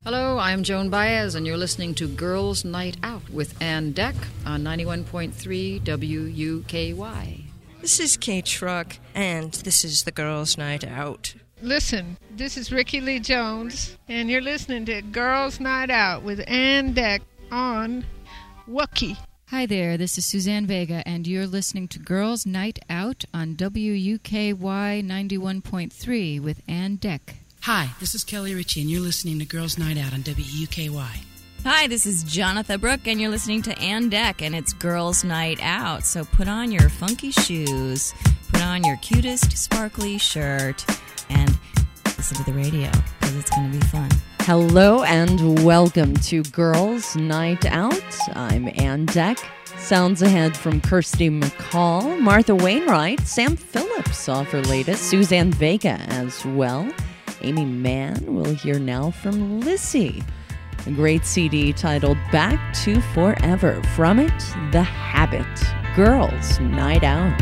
Hello, I'm Joan Baez, and you're listening to Girls Night Out with Ann Deck on 91.3 WUKY. This is Kate Schruck, and this is the Girls Night Out. Listen, this is Ricky Lee Jones, and you're listening to Girls Night Out with Ann Deck on Wookie. Hi there, this is Suzanne Vega, and you're listening to Girls Night Out on WUKY 91.3 with Ann Deck. Hi, this is Kelly Ritchie, and you're listening to Girls Night Out on WUKY. Hi, this is Jonathan Brooke, and you're listening to Ann Deck, and it's Girls Night Out. So put on your funky shoes, put on your cutest sparkly shirt, and listen to the radio, because it's going to be fun. Hello and welcome to Girls Night Out. I'm Ann Deck. Sounds ahead from Kirsty McCall, Martha Wainwright, Sam Phillips off her latest, Suzanne Vega as well. Amy Mann will hear now from Lissy. A great CD titled Back to Forever. From it, The Habit. Girls Night Out.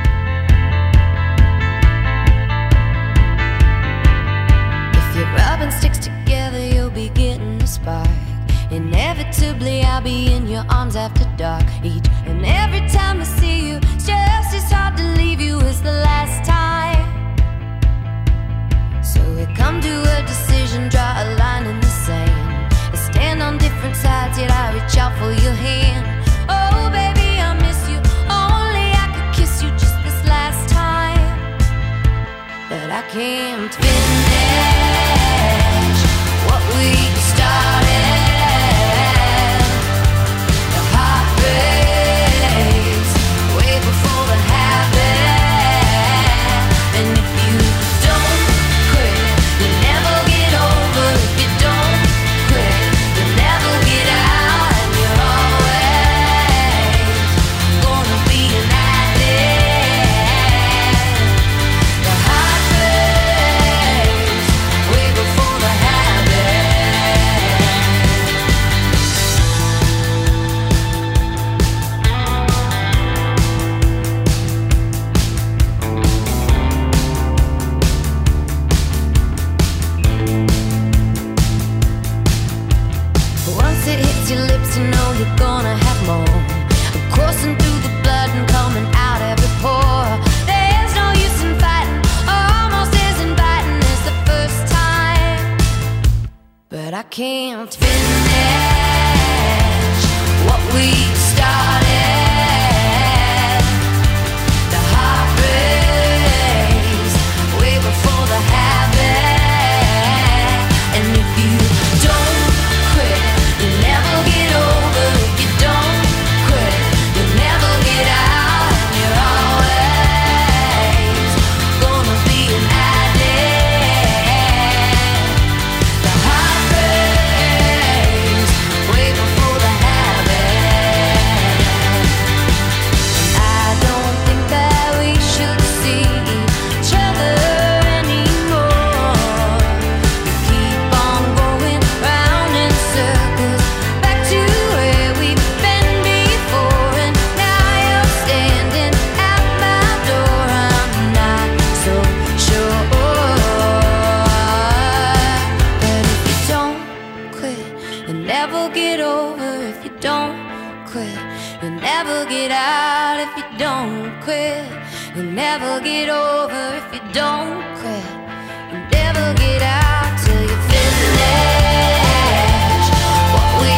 If you're rubbing sticks together, you'll be getting a spark. Inevitably, I'll be in your arms after dark. Each and every time I see you, it's just as hard to leave you as the last time. So we come to a decision, draw a line in the sand. I stand on different sides, yet I reach out for your hand. Oh baby, I miss you, only I could kiss you just this last time. But I can't finish what we started. The heart breaks way before the habit. And if you don't quit, you'll never get over. If you don't quit, you'll never get out. And you're always gonna be an addict. The heart breaks way before the once it hits your lips, you know you're gonna have more. Coursing through the blood and coming out every pore. There's no use in fighting, almost as inviting as the first time. But I can't finish what we started. The heart breaks way before the habit. And if you don't quit, you'll never get over. If you don't quit, you'll never get out. And you're always gonna be an addict. The heart breaks way before the habit. And I don't think that we should see each other anymore. We keep on going round in circles, back to where we've been before. And now you're standing at my door. I'm not so sure. But if you don't quit, you'll never get over. If you don't quit, you'll never get out. If you don't quit, you'll never get over. If you don't quit, you'll never get out till you finish what we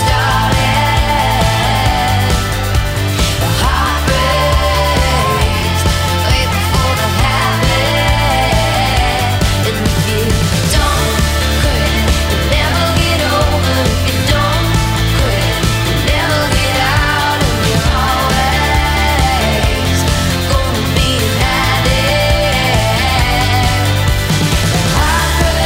started. The heart breaks way before the habit. And if you don't quit, you'll never get over. If you don't quit, you'll never get out. And you're always gonna be an addict. The heart breaks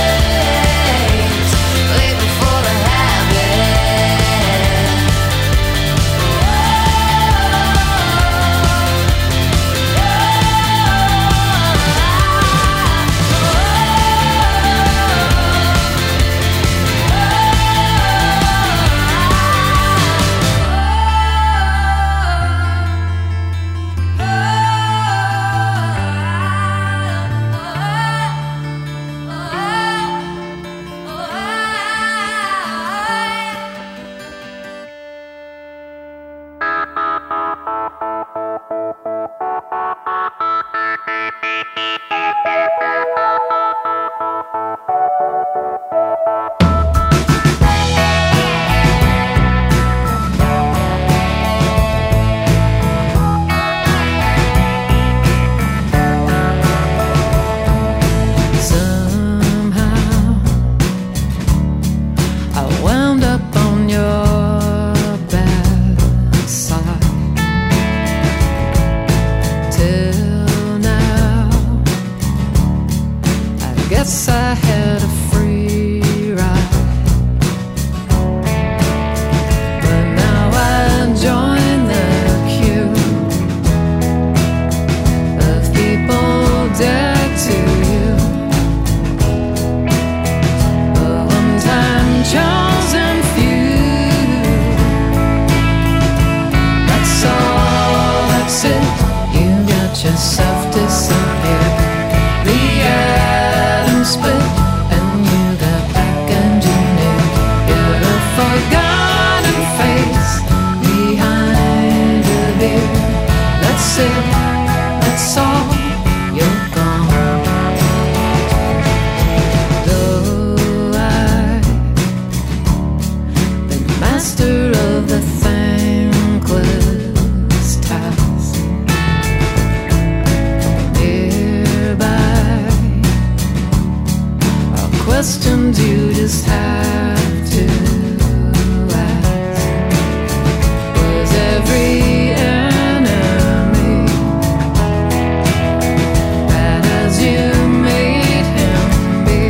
I wound up on your backside. Till now, I guess I had a free ride. But now I join the queue of people dead to you. A one-time chosen few. That's all, that's it. You got yourself disappeared. The atom split and you got back engineered. You're a forgotten face behind a beard. That's it, that's all, you're gone. Though I've been master of the thankless task, nearby are questions you just have to ask. Was every enemy bad as you made him be?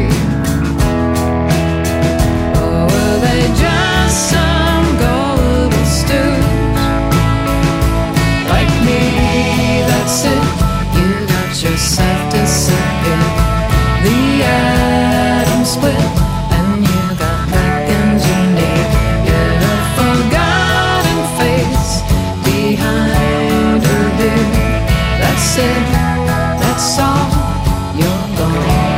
Or were they just some gullible stooge like me? That's it, you got yourself disappeared. The atom split and you got back engineered. You're a forgotten face behind her beard. That's it, that's all, you're gone.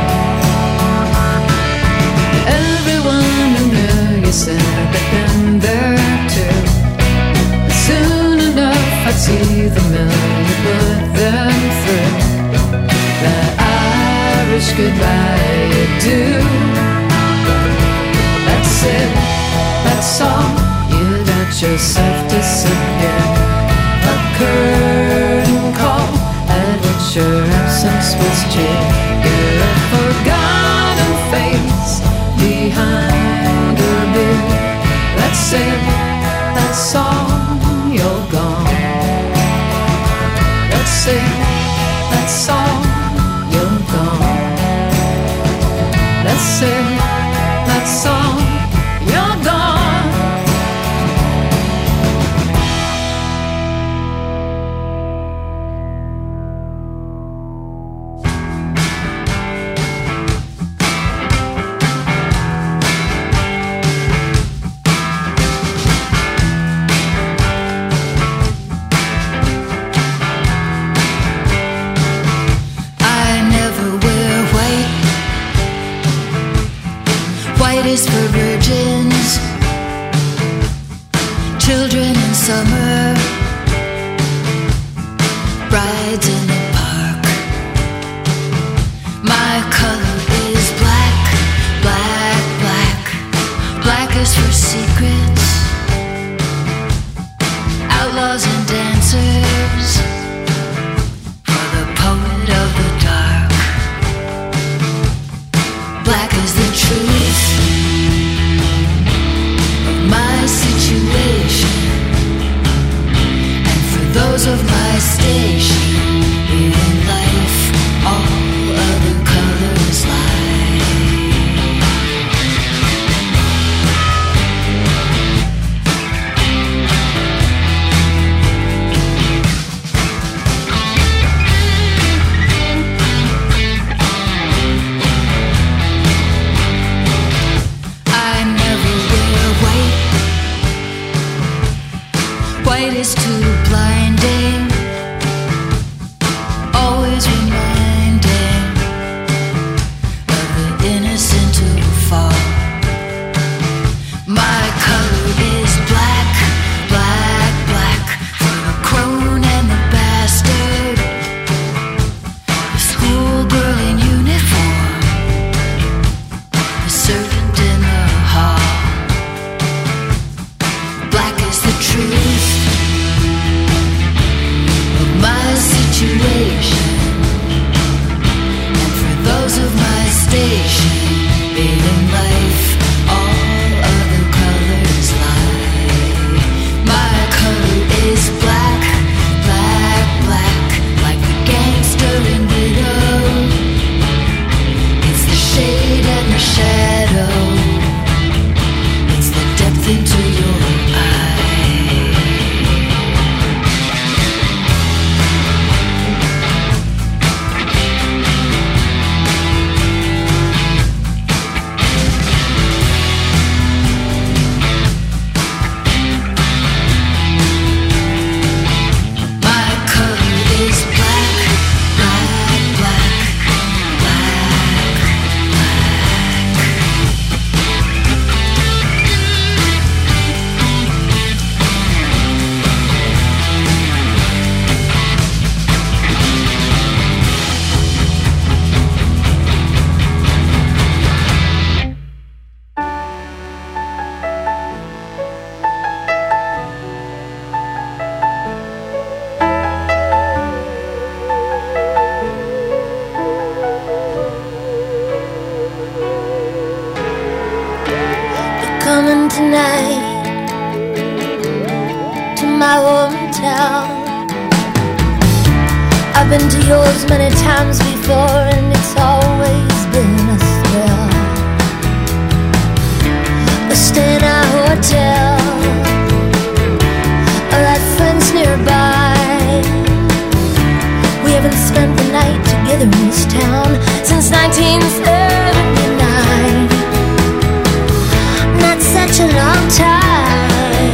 Everyone who knew you said I'd been there too. Soon enough I'd see the mill you put them through. That Irish goodbye you do. That's it, that's all, you got yourself disappeared. A curtain call at which your absence was cheered. You're a forgotten face behind her beard. That's it, that's all, you're gone. That's it, that's all, you're gone. That's it, that's all, you're gone. I never wear white. White is for virgins, children in summer, brides in the park. My color is black, black, black. Black is for secrets, outlaws and dancers, for the poet of the dark. Black is the truth of my situation, and for those of my station in life, all other colors lie. I never wear white. White is too blinding, always reminding of the innocent who fall. My color is black, black, black, for the crone and the bastard, the schoolgirl in uniform, the servant in the hall. Black is the truth tonight to my hometown. I've been to yours many times before, and it's always been a thrill. We stay in a hotel, or at friends nearby. We haven't spent the night together in this town since 1979. Not such a long time.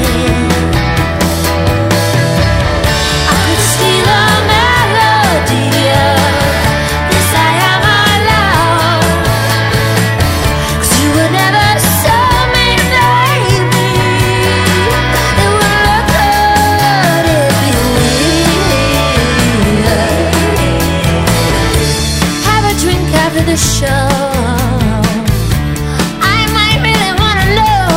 I could steal a melody of this I am alone, 'cause you would never show me, baby. It would look good if you would. Have a drink after the show. I might really wanna know,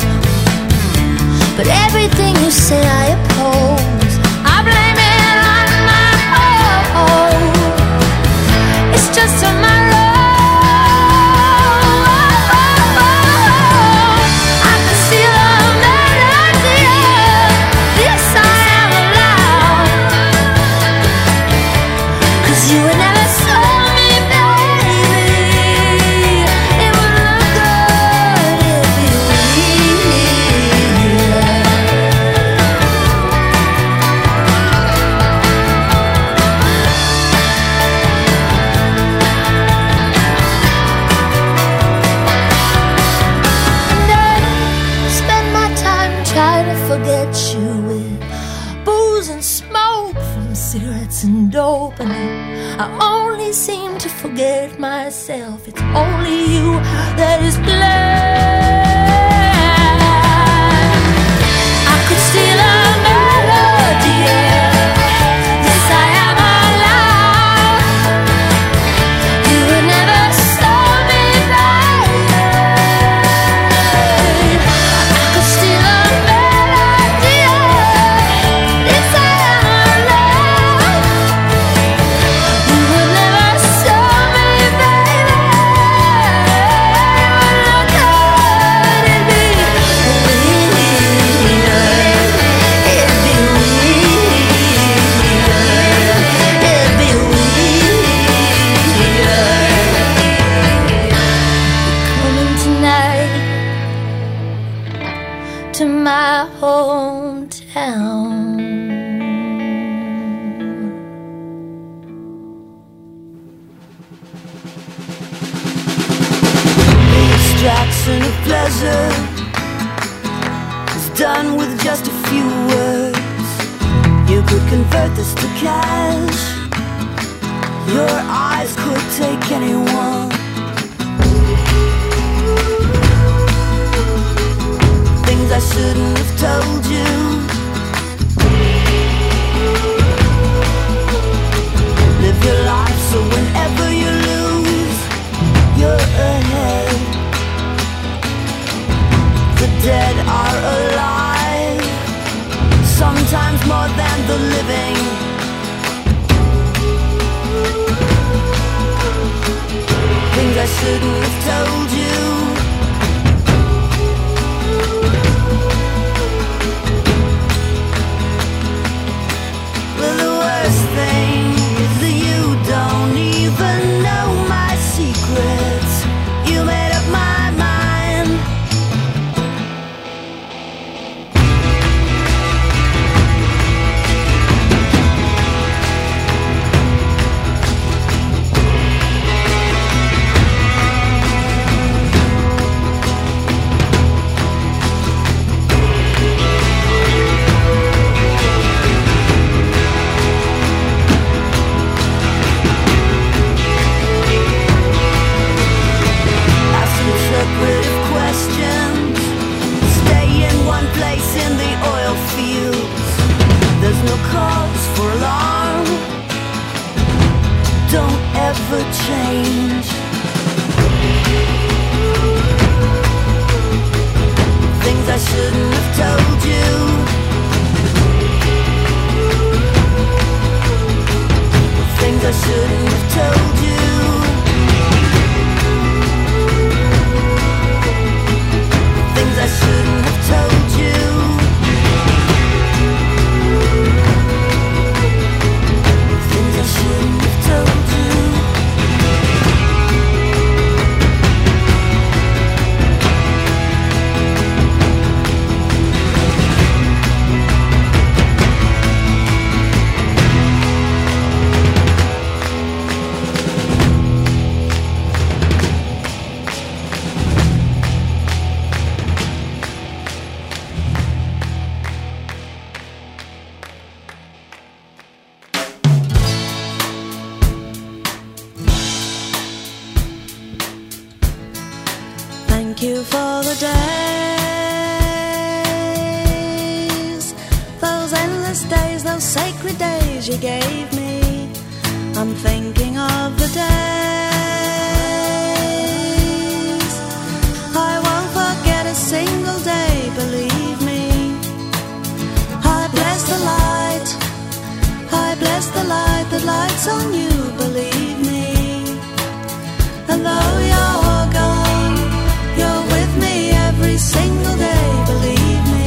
but everything you say I oppose. I blame it on my own. It's just tomorrow. I can steal a melody of this I am allowed, 'cause you would never show me, baby. It would look good if you And I spend my time trying to forget you with booze and smoke from cigarettes and dope, and I only seem to forget myself. It's only you that is blind. I could steal a melody of this I am allowed. You would never show me, baby. I could steal a melody of this I am allowed. You would never show me, baby. It would look good. It'd be coming tonight to my hometown. Distraction of pleasure is done with just a few words. You could convert this to cash. Your eyes could take anyone. Things I shouldn't have told you. Live your life so whenever you lose, you're ahead. The dead are alive, sometimes more than the living. Things I shouldn't have told you. Well, the worst thing is that you don't even know my secrets. You made up my mind. days, those endless days, those sacred days you gave me. I'm thinking of the days. I won't forget a single day, believe me. I bless the light, I bless the light that lights on you, believe me. And though you're gone, you're with me every single day, believe me.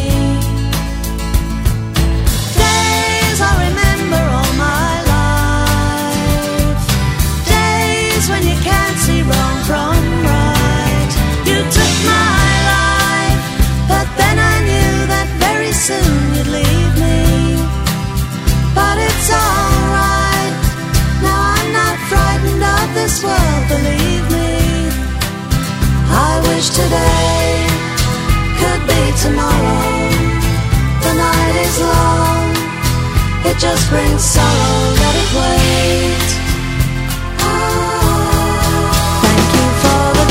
Days I remember all my life, days when you can't see wrong from right. You took my life, but then I knew that very soon you'd leave me. But it's alright, now I'm not frightened of this world, believe me. I wish today could be tomorrow. The night is long, it just brings sorrow, let it wait. Thank you for the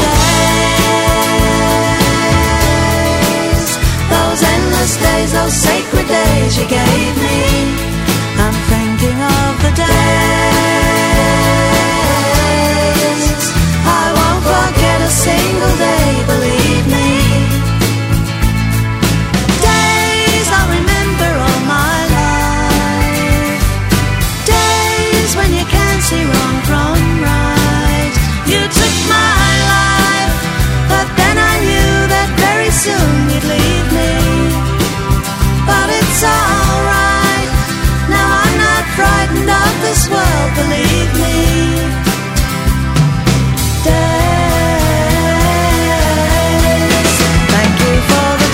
days, those endless days, those sacred days you gave me. I'm thinking of the days. I won't forget a single day, believe me. Days I remember all my life, days when you can't see wrong from right. You took my life, but then I knew that very soon you'd leave me. But it's alright, now I'm not frightened of this world, believe me. Days, thank you for the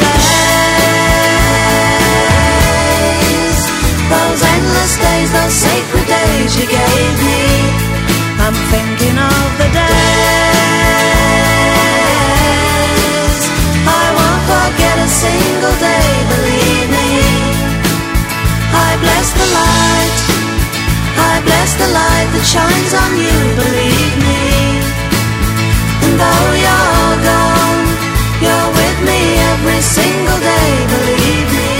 days, those endless days, those sacred days you gave me. I'm thinking of the days. I won't forget a single day, believe me. I bless the light, I bless the light that shines on you, believe me. And though you're gone, you're with me every single day, believe me.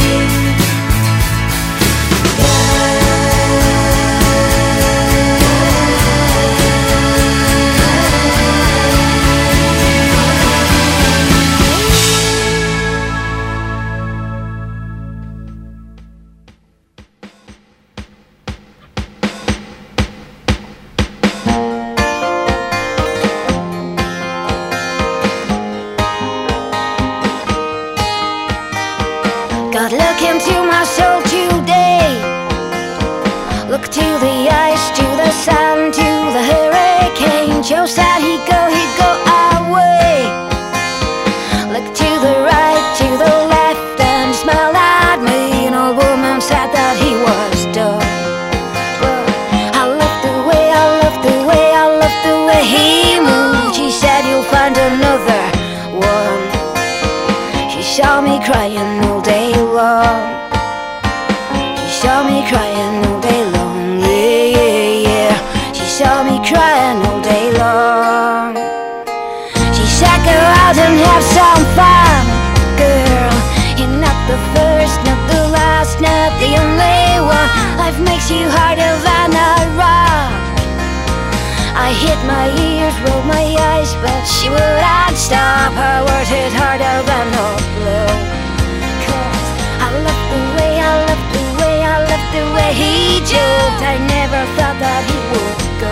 God, look into my soul today. Look to the ice, to the sun, to the hurricane. Joe said he'd go our way. Look to the right, to the left, and he smiled at me. An old woman said that he was dumb. But I love the way, I love the way, I love the way he moved. She said you'll find another one. She saw me crying all day long. She saw me crying all day long. Yeah, yeah, yeah. She saw me crying all day long. She said go out and have some fun, girl. You're not the first, not the last, not the only one. Life makes you harder than a rock. I hit my ears, rolled my eyes, but she wouldn't stop. Her words hit harder than a blow. 'Cause I love the way, I love the way, I love the way he joked. I never thought that he would go.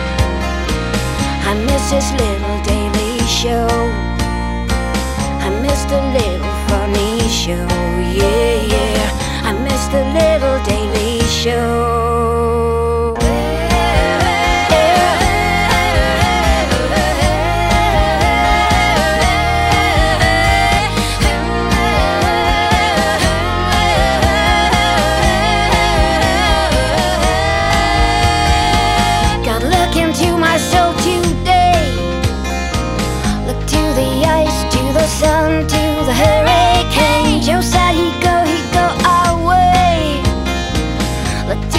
I miss his little daily show. I miss the little funny show. Yeah, yeah. I miss the little daily show. Sun to the hurricane. Joe said he'd go our way. Look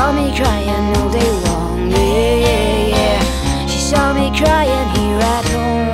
saw me crying all day long, yeah, yeah, yeah. She saw me crying here at home.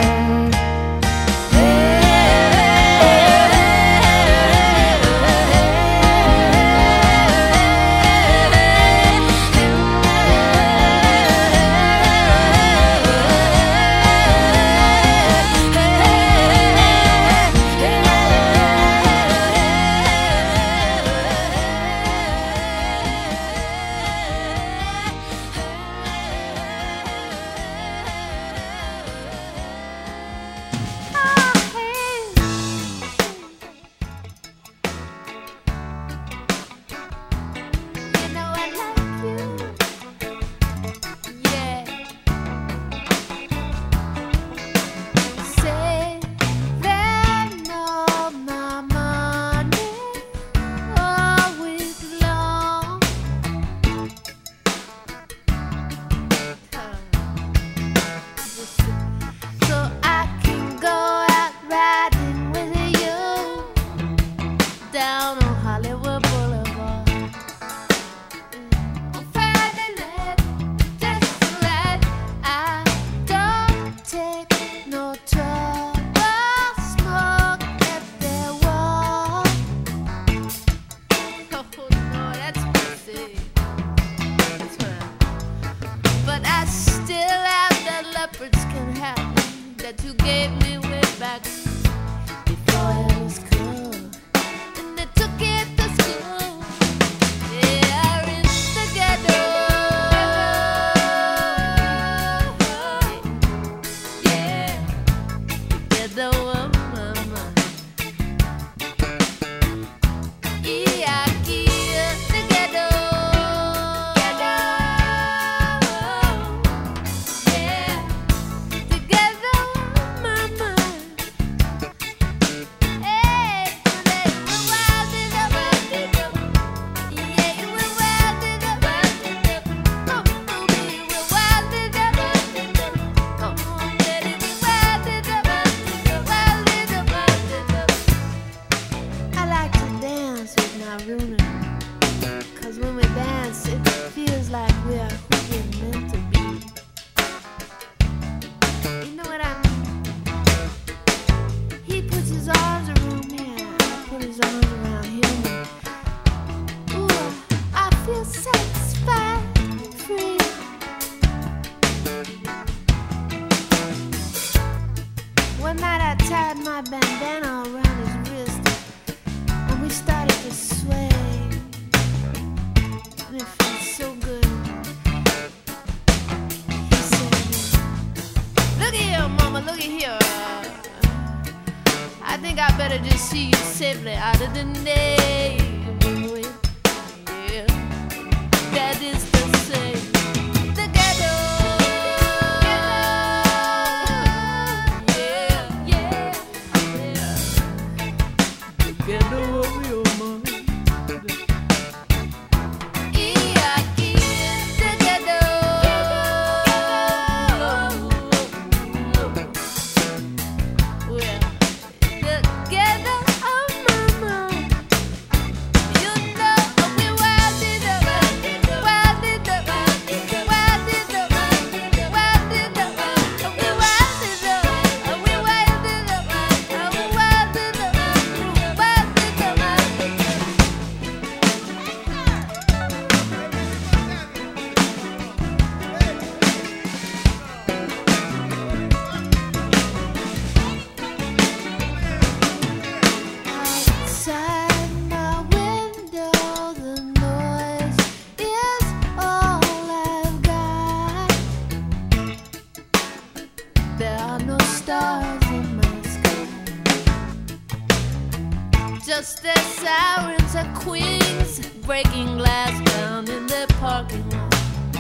Just as sirens are queens breaking glass down in the parking lot.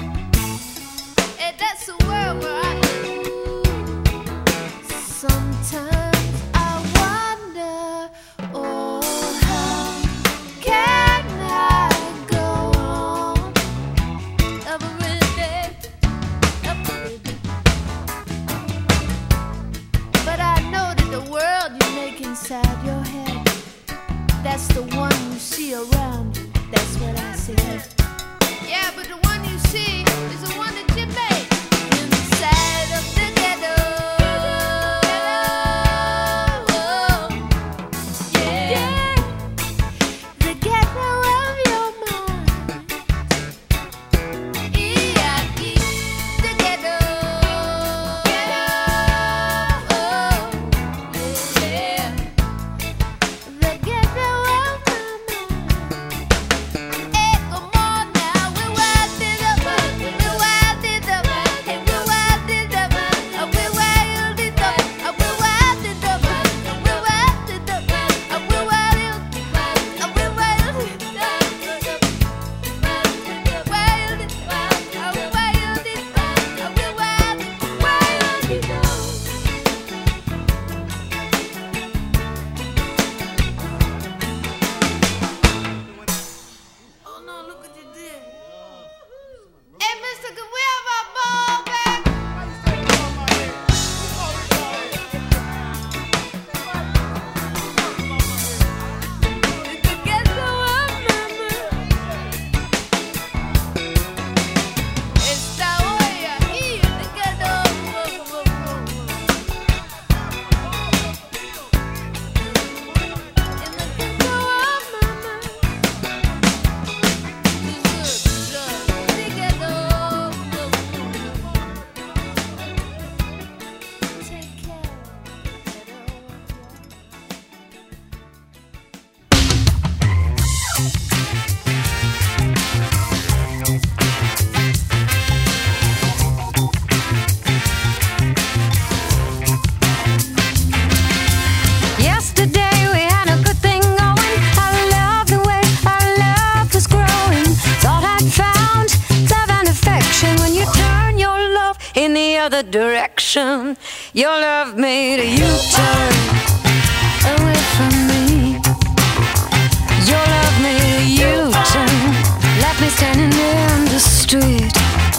And that's the world where I live. Sometimes I wonder, oh, how can I go on every day? But I know that the world you make inside your head, that's the one you see around you. That's what I say. Yeah, but direction. Your love made a U-turn away from me. Your love made a U-turn, left me standing in the street.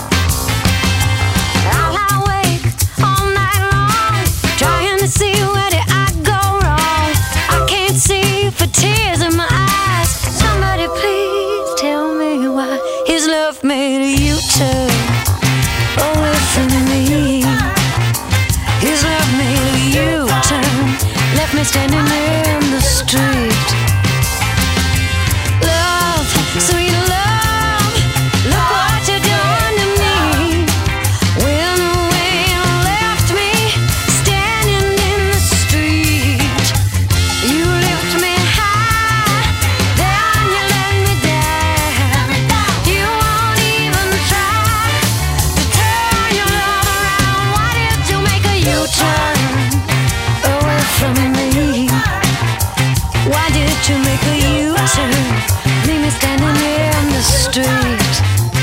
I'll awake all night long, trying to see where did I go wrong. I can't see for tears in my eyes. Somebody please tell me why his love made a U-turn away from me. His love made a U-turn, left me standing in the street. Love, sweet love, look what you done to me. When the wind left me standing in the street. You lift me high, then you let me down. You won't even try to turn your love around. Why did you make a U-turn away from me? Why did you make a U-turn, leave me standing in the street?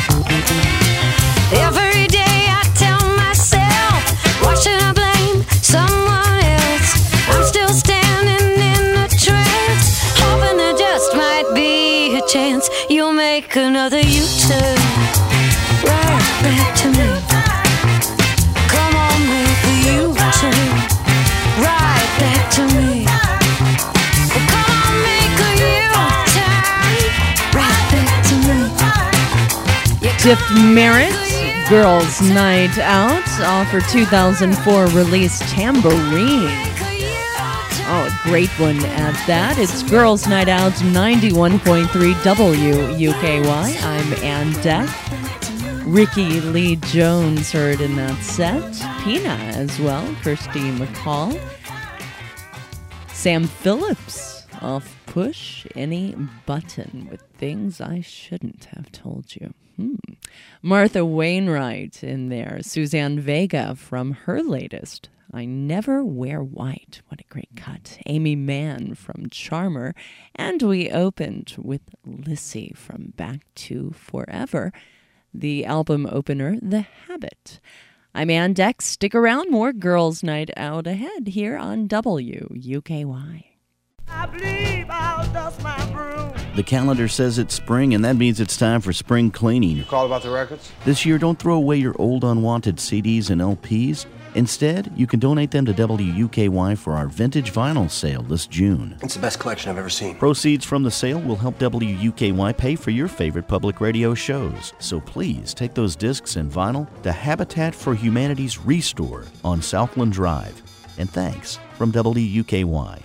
Every day I tell myself, why should I blame someone else? I'm still standing in a trance, hoping there just might be a chance you'll make another U-turn right back to me. Come on, make a U-turn right back to me. Come on, make a U-turn right back to me. Diff Merritt, Girls Night Out, off her 2004 release Tambourine. Oh, a great one at that. It's Girls Night Out, 91.3 WUKY. I'm Ann Deck. Ricky Lee Jones heard in that set. Pina as well, Kirsty McCall. Sam Phillips off Push Any Button with Things I Shouldn't Have Told You. Martha Wainwright in there. Suzanne Vega from her latest, I Never Wear White. What a great cut. Amy Mann from Charmer. And we opened with Lissy from Back to Forever. The album opener, The Habit. I'm Ann Deck. Stick around. More Girls Night Out ahead here on WUKY. I believe I'll dust my broom. The calendar says it's spring, and that means it's time for spring cleaning. You called about the records? This year, don't throw away your old unwanted CDs and LPs. Instead, you can donate them to WUKY for our vintage vinyl sale this June. It's the best collection I've ever seen. Proceeds from the sale will help WUKY pay for your favorite public radio shows. So please take those discs and vinyl to Habitat for Humanity's Restore on Southland Drive. And thanks from WUKY.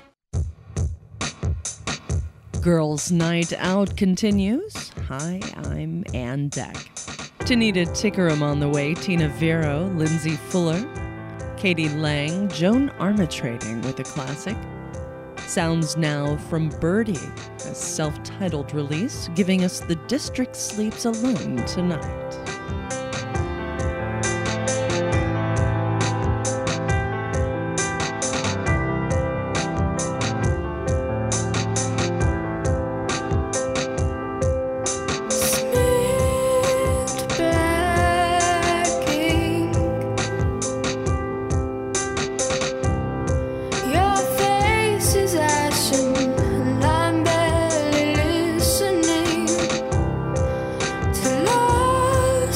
Girls Night Out continues. Hi, I'm Ann Deck. Tanita Tickeram on the way, Tina Vero, Lindsay Fuller, Katie Lang, Joan Armatrading with a classic. Sounds now from Birdie, a self-titled release, giving us The District Sleeps Alone Tonight. To love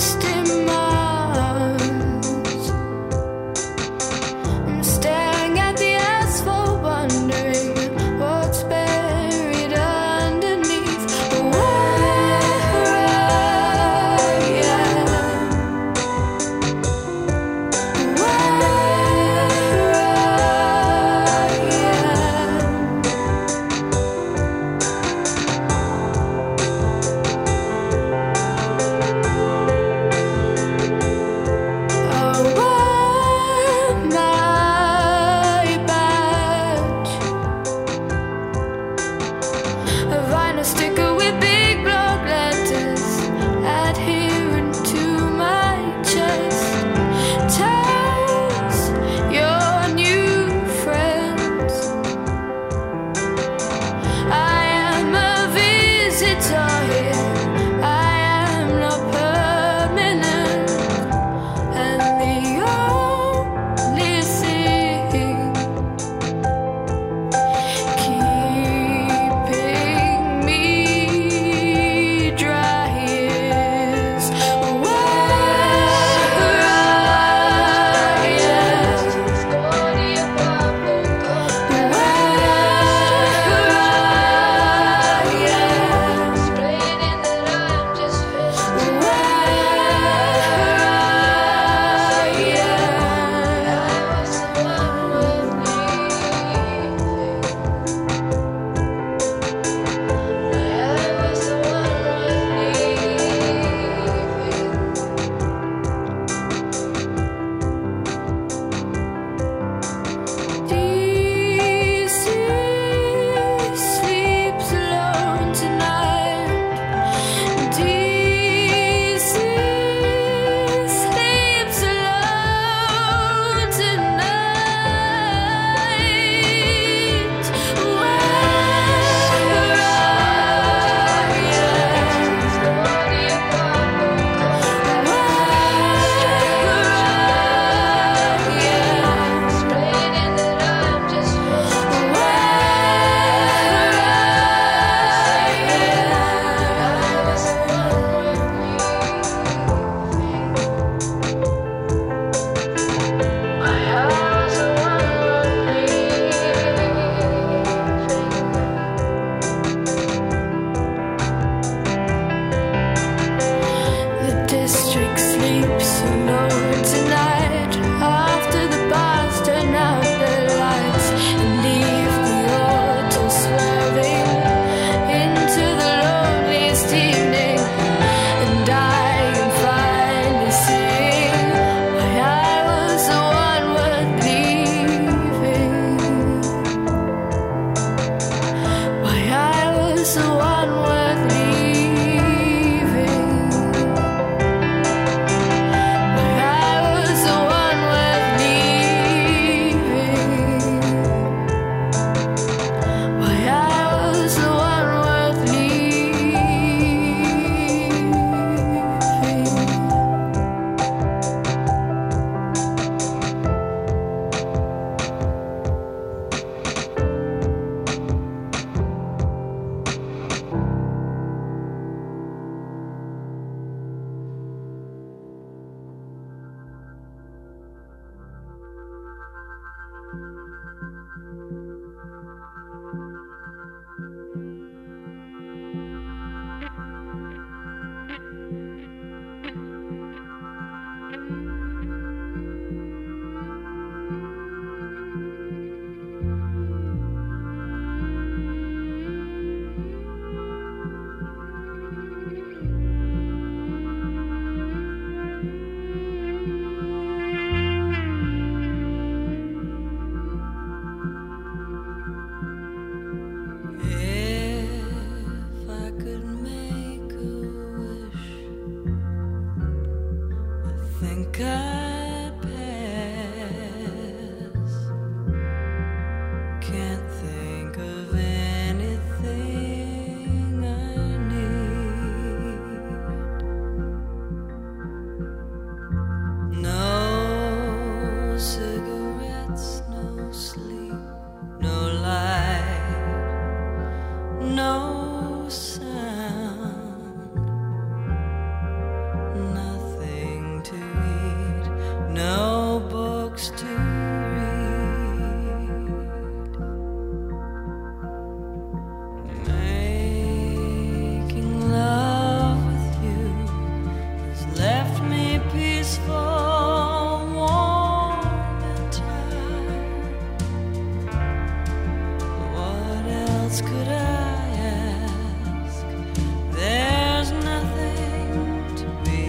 else could I ask? There's nothing to be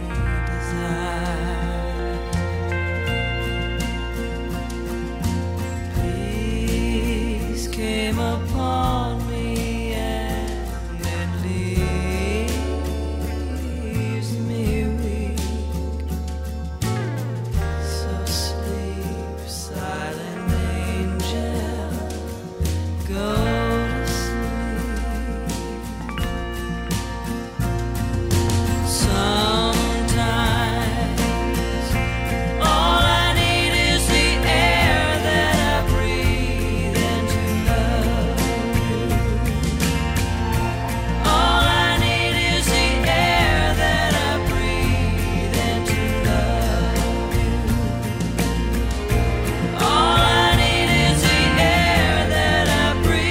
desired. Peace came upon me and it leaves me weak. So sleep, silent angel, go to sleep. Sometimes all I need is the air that I breathe and to love you. All I need is the air that I breathe and to love you. All I need is the air that I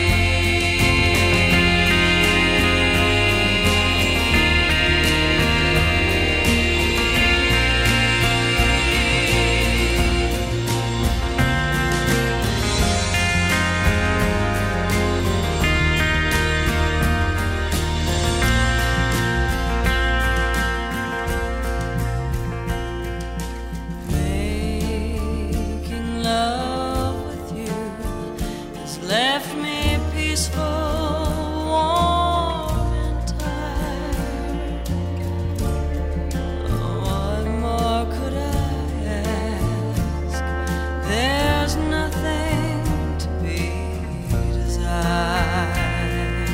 Making love with you has left me peaceful, warm and tired. What more could I ask? There's nothing to be desired.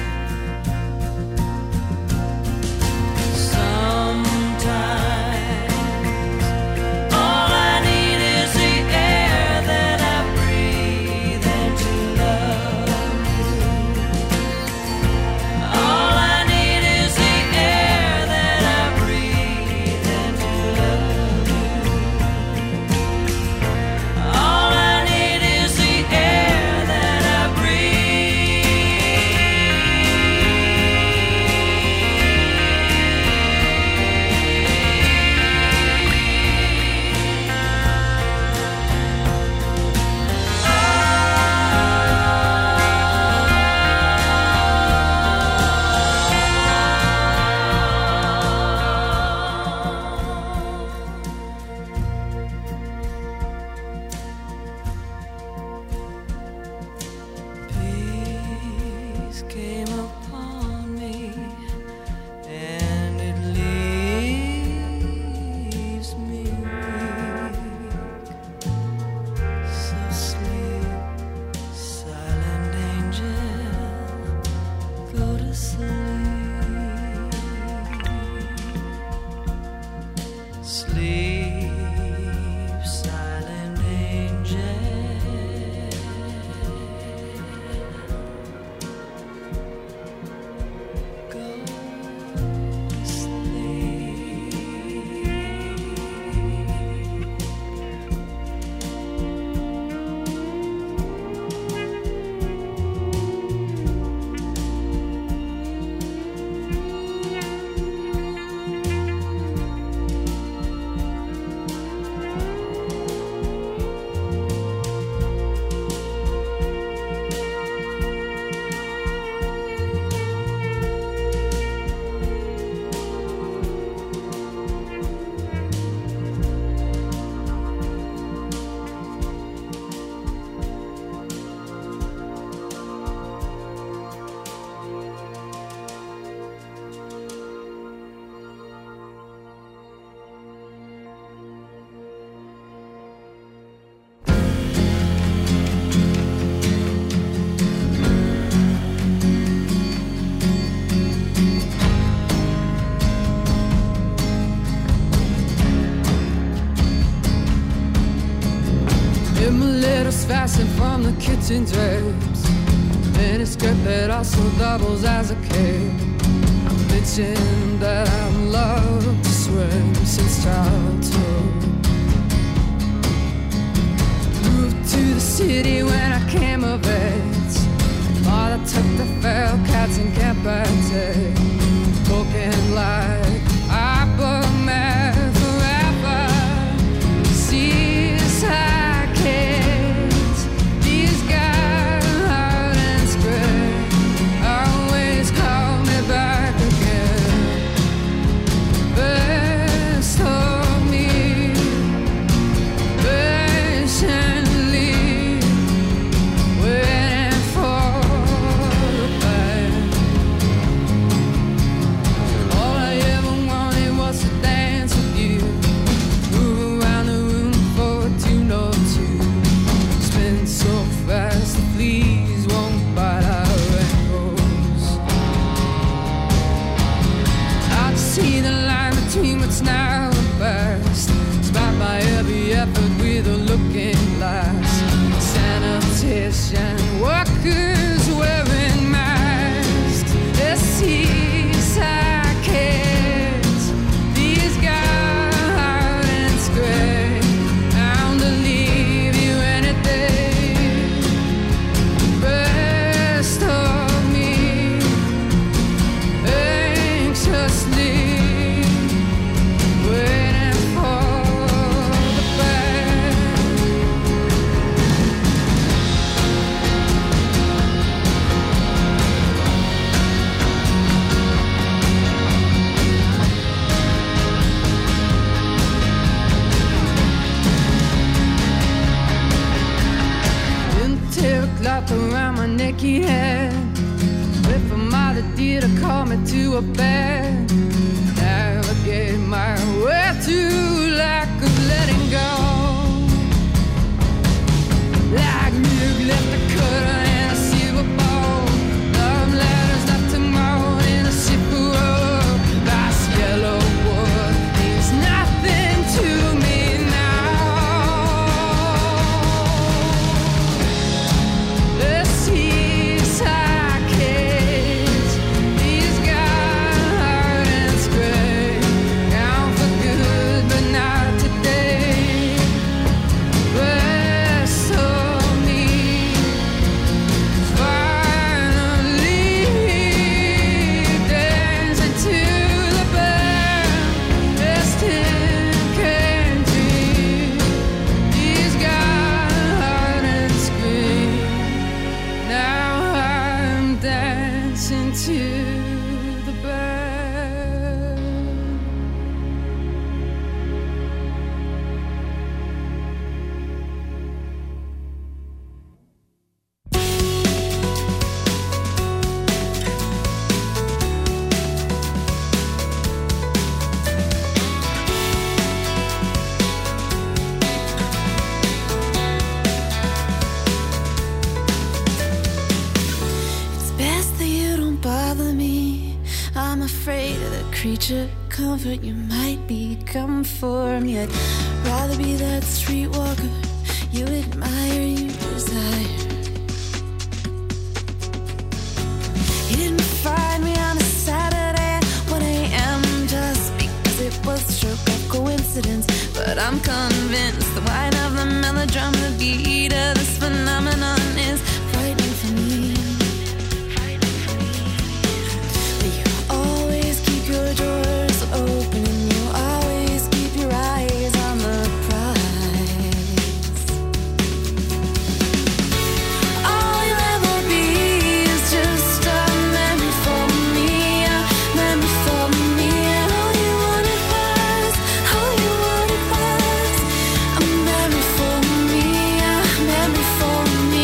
Sometimes all I need is the air that I breathe and to love you. All I need is the air that I breathe and to love you. All I need is the air that I Peace came upon me and it leaves me weak. So sleep, silent angel, go to sleep. Sleep, silent angel. Go to sleep. Letters fastened from the kitchen drapes, miniskirt that also doubles as a cape. I mentioned that I've loved to swim since childhood. Moved to the city when I came of age. Father took the feral cats and kept at it, talking like I booked mad forever. Seas high kids, these guys hard and square. wrapped around my necky head. If a mother did call me to a bed, navigate my way to lack of letting go. Like milk left a cutter and a silver bowl. Love letters left to moan in a ship of wood. Last yellow wood means nothing to me now. The seaside kids, these got hard and straight. Down for good, but not today. Rest of me finally dancing to the band. Rest in can dream. These got hard and scream. Now I'm dancing to the band. It's best that you don't bother me. I'm afraid of the creature comfort you might become for me. I'd rather be that streetwalker you admire, you desire. You didn't find me on a Saturday at 1 a.m. just because it was a stroke of coincidence. But I'm convinced the wine of the melodrama, the beat of this phenomenon is frightening for me. But you always keep your doors open and you always keep your eyes on the prize. All you'll ever be is just a memory for me, a memory for me. And all you wanted was, all you wanted was a memory for me, a memory for me.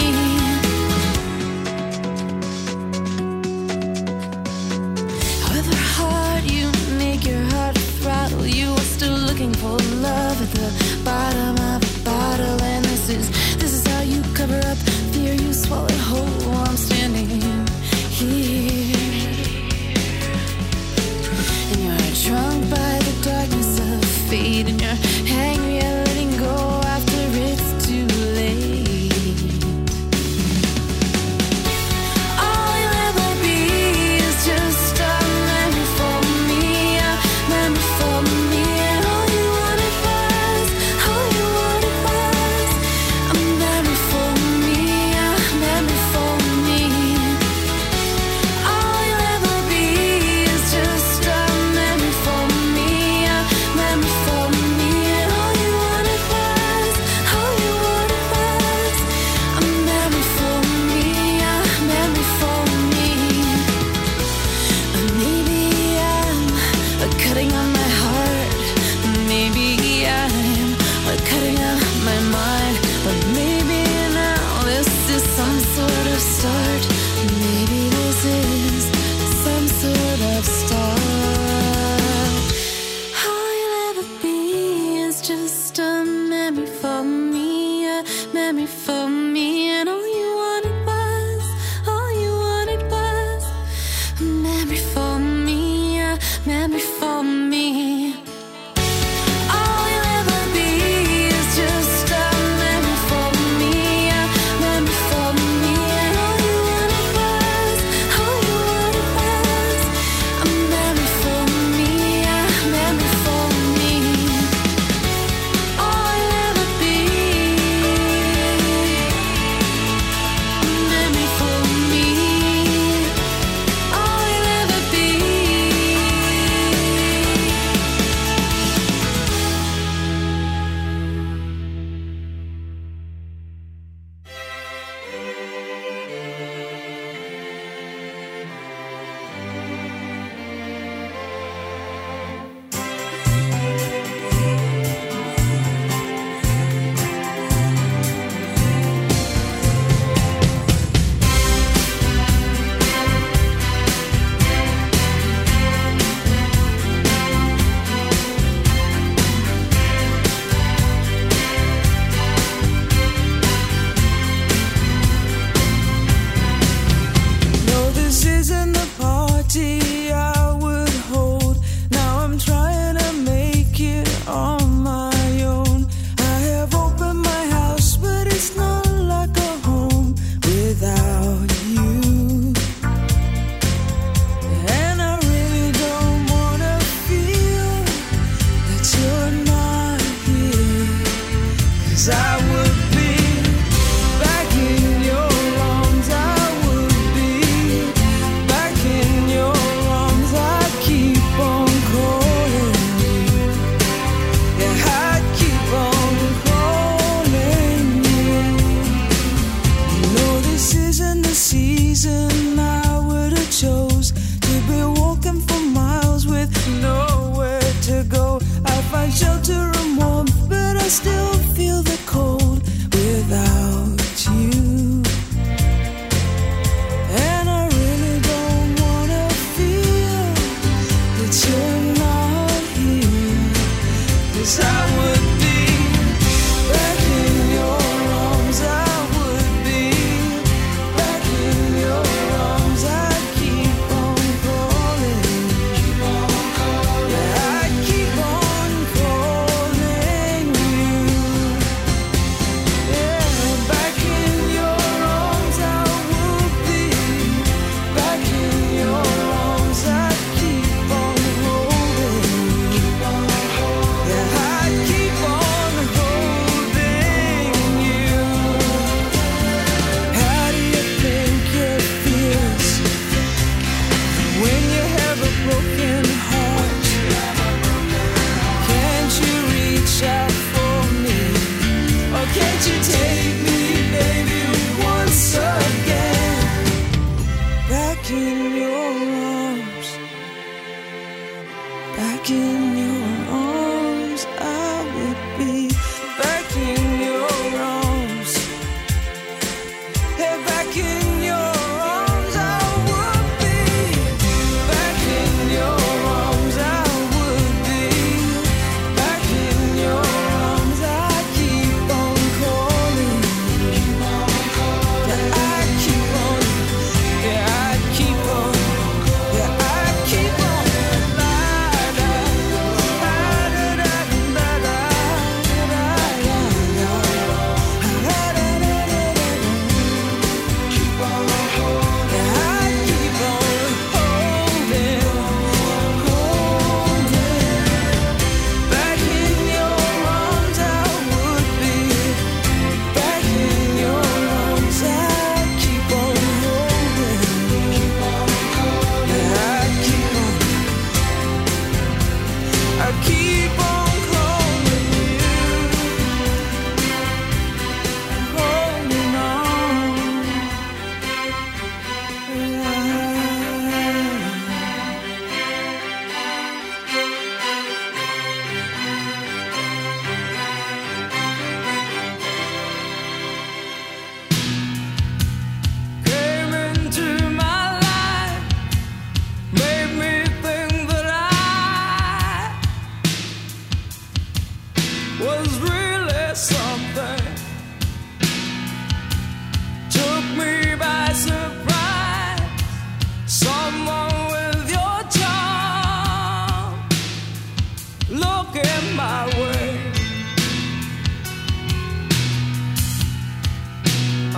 However hard you make your heart throttle, you are still looking for love at the bottom of a bottle. And this is how you cover up fear you swallowed whole. I'm standing here, and you're drunk by the darkness of fate, and you're angry at letting go after it's too late. All you'll ever be is just a memory for me, a memory for me. And all you wanted was, all you wanted was a memory for me, a memory for me. All you'll ever be is just a memory for me, a memory for me. And all you wanted was, all you wanted was a memory for me, a memory for me. Maybe I'm cutting on my heart. Maybe I'm cutting on my mind. But maybe now this is some sort of start. Maybe this is some sort of start. All you'll ever be is just a memory for me, a memory for me. And all you wanted was, all you wanted was a memory for me, a memory for me. All you'll ever be is just a memory for me, a memory for me. And all you wanted was, all you wanted was a memory for me, a memory for me. All you'll ever be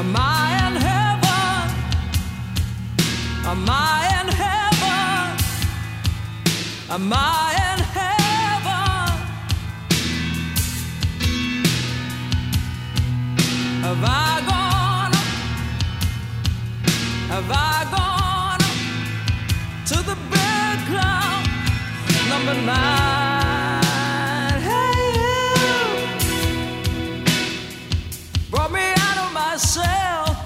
Am I in heaven? Am I in heaven? Am I in heaven? Have I gone to the big cloud number 9? Hey, you brought me out of myself.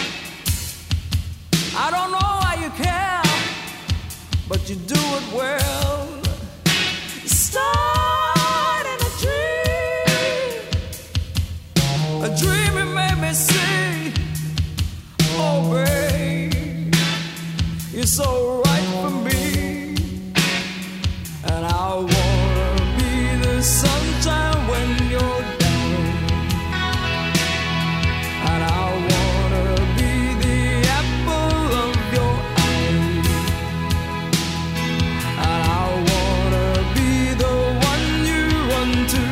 I don't know why you care, but you do it well. Starting a dream it made me see. Oh, babe, you're so right for me, and I wanna be the sunshine when you're down, and I wanna be the apple of your eye, and I wanna be the one you run to.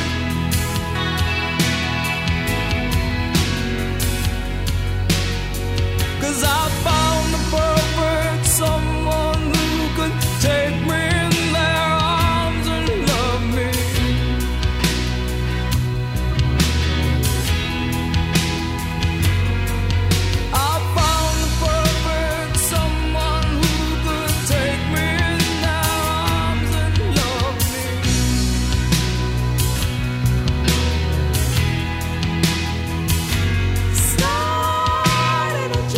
'Cause I found the perfect someone who could take me in their arms and love me. I found the perfect someone who could take me in their arms and love me. Starting a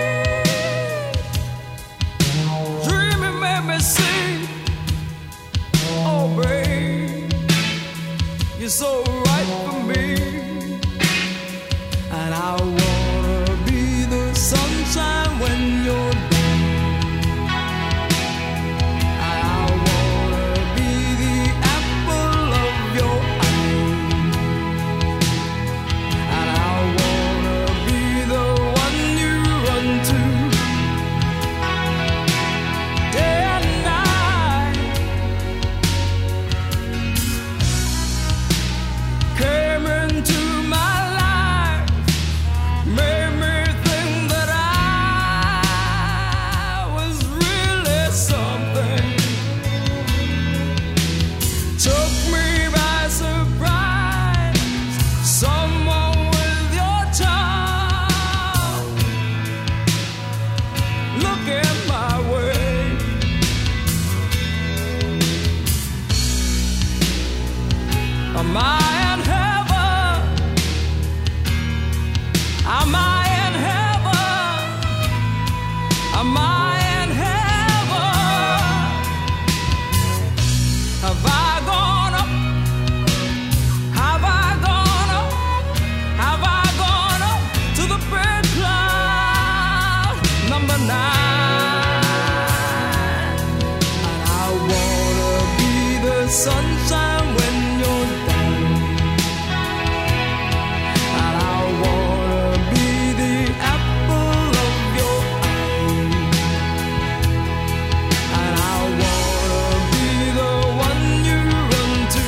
dream it made me see. Oh, babe, you're so right for me, and I wanna be the sunshine when you're down, and I wanna be the apple of your eye, and I wanna be the one you run to. Day and night came into my life, made me think that I was really something, took me by surprise, someone with your charm, looking my way. Am I in heaven? Am I in heaven? Am I in heaven? Have I gone up? Have I gone up? Have I gone up to the big cloud number 9? And I wanna be the sunshine when you're down, and I wanna be the apple of your eye, and I wanna be the one you run to.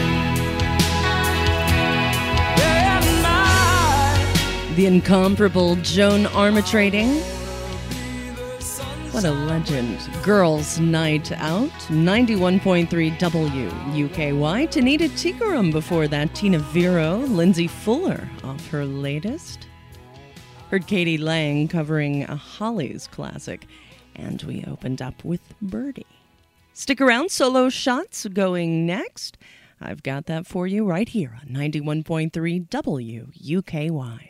Day and night. The incomparable Joan Armatrading. What a legend. Girls' Night Out, 91.3 WUKY. Tanita Tikaram before that. Tina Vero, Lindsay Fuller off her latest. Heard Katie Lang covering a Hollies classic. And we opened up with Birdie. Stick around, Solo Shots going next. I've got that for you right here on 91.3 WUKY.